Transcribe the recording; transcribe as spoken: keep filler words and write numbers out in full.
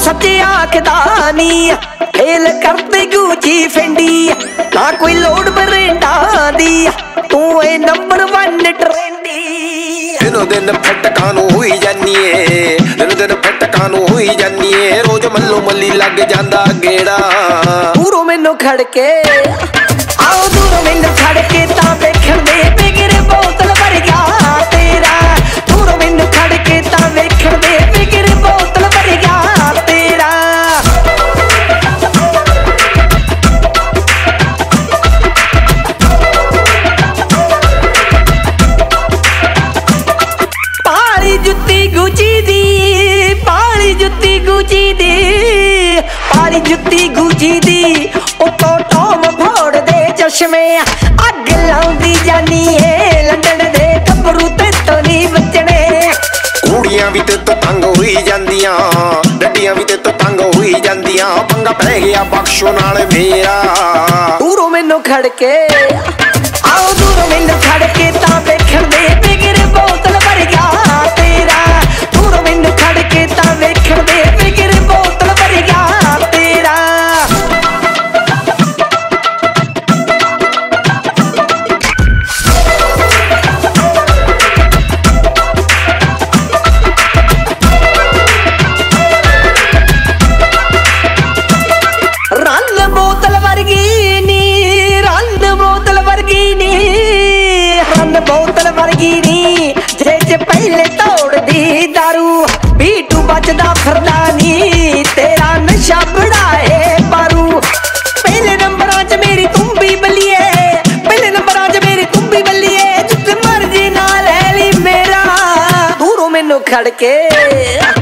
सच्चे आखदा नी फेल करते गुची फेंडी ना कोई लोड बरेंडा दी तू ए नंबर वन ट्रेंडी दिनों दिन फटका नूं होई जानी है दिनों दिन फटका नूं होई जानी है रोज मल्लो मल्ली लग जांदा गेड़ा दूरों मैनू खड़ के आओ दूरों मैनू खड़ के तां वेखण दे बिगर बोतल भर गया तेरा दूरों मैनू खड़ के तां वेखण दे बिगर बोतल भर गया तेरा पाली जुत्ती गुची दी पाली जुत्ती गुची दी पाली जुत्ती गुची दी उतो टॉम फोड़ दे चश्मे अग लाउंदी जानी है लंडन दे कबरू ते तो नहीं बचने कुड़ियां भी ते तो तंग होई जांदियां डड्डियां भी ते तो तंग होई जांदियां पंगा पै गया बख्शो नाल मेरा दूरों मैनू खड़ के आओ दूरों मैनू खड़ के तां वेखण दे बिगर बोतल भर गया तेरा दूरों मैनू खड़ के तां वेखण दे बिगर बोतल भर गया तेरा रंग बोतल वर्गी नी रंग बोतल वर्गी नी रंग बोतल वर्गी नी जे जे पहले तोड़ दी दारू पीटू बचदा फिरदा नी तेरा नशा बढ़ाए पारू पहले नंबरां च मेरी तुम्बी बल्लिए पहले नंबरां च मेरी तुम्बी बल्लिए जित मर्जी ना ले ली मेरा दूरों मैनू खड़ के